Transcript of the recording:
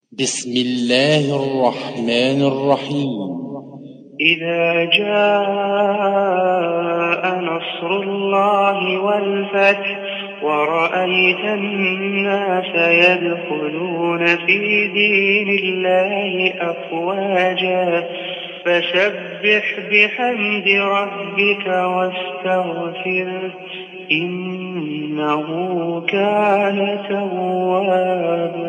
بسم الله الرحمن الرحيم. إذا جاء نصر الله والفتح ورأيت الناس يدخلون في دين الله أفواجا فسبح بحمد ربك واستغفره إنه كان توابا.